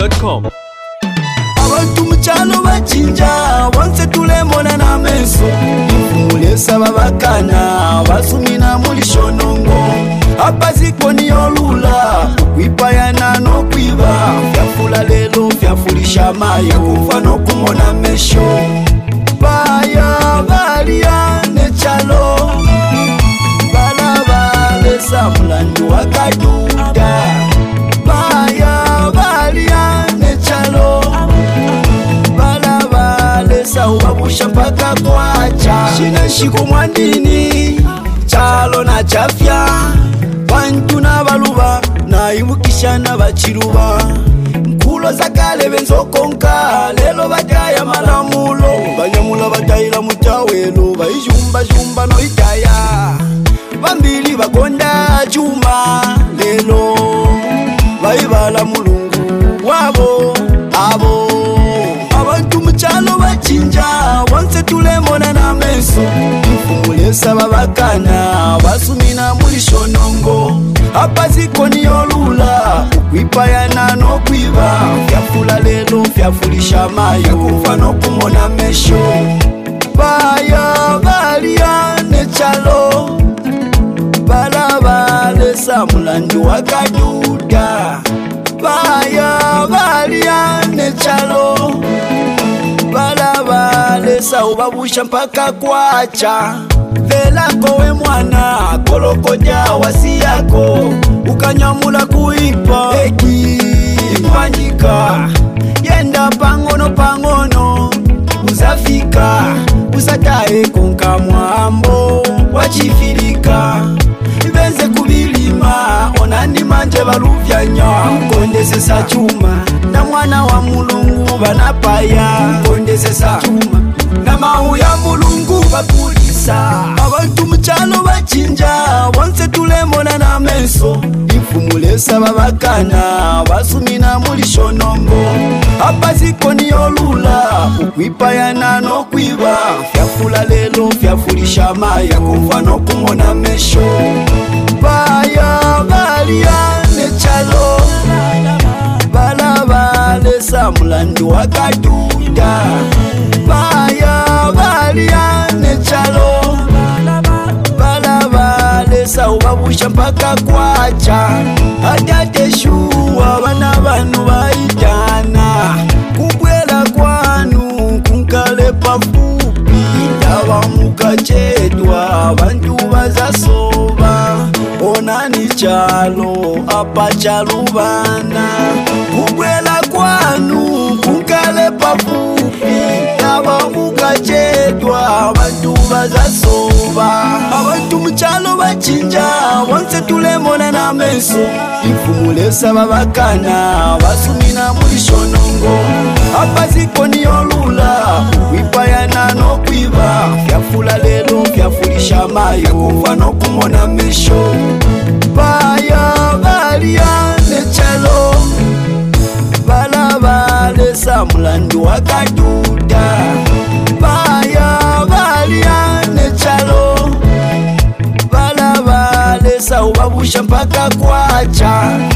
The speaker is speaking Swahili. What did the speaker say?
gmail.com. Abantu muchalo bachinja bonse tulemona na meso ifumulesa babakana basumina muri shonongo apaziko niyolula kwipayana no kwiba fyafula lelo fyafulisha mayo kufa no kumona mesho baya balia nechalo balesa mulandu wakaduda baya balia nechalo balesa ubabusha mpaka kwacha shina shiko mwandini chalo na chafya bantu na baluba na ibukisha na bachiruba mkulo zakale benzokonka lelo bataya malamulo banyamula batayila mutawelo bayijumba no itaya bambili bakonda chuma lelo bayibala mulungu wabo abo abantu muchalo bachinja bonse tulemona na meso ifumulesa babakana basumina muri shonongo apaziko niyolula kwipayana no kwiba fyafula lelo fyafulisha mayo kufa no kumona mesho baya balia nechalo balesa mulandu wakaduda baya balia nechalo balesa ubabusha mpaka kwacha velako we mwana kolokoja wasi yako ukanyamula kuipa ipandika yenda pangono uzafika usatae konka mwambo wachifilika ibenze kubilima onani manje baluvyanya kondesesa chuma na mwana wa mulungu banapaya kondesesa chuma na mau ya mulungu bapulisa abantu muchalo bachinja bonse tulemona na meso ifumulesa babakana basumina muri shonongo apaziko niyolula ukwipayana no kwiba fyafula lelo fyafulisha mayo kufa no kumona mesho baya balia nechalo balesa mulandu wakaduda baya balia nechalo balesa ubabusha mpaka kwacha atateshuwa bana banu baitana kubwela kwanu kunkale pafupi ndaba mukachetwa bantu bazasoba onani chalo apa chalubana kubwela kwanu kunkale pafupi ndaba mukachetwa bantu bazasoba abantu muchalo bachinja bonse tulemona na meso ifumulesa babakana basumina muri shonongo apaziko niyolula kwipayana no kwiba fyafula lelo fyafulisha mayo kufa no kumona mesho baya balia nechalo balesa mulandu wakaduda baya balia nechalo balesa ubabusha mpaka kwacha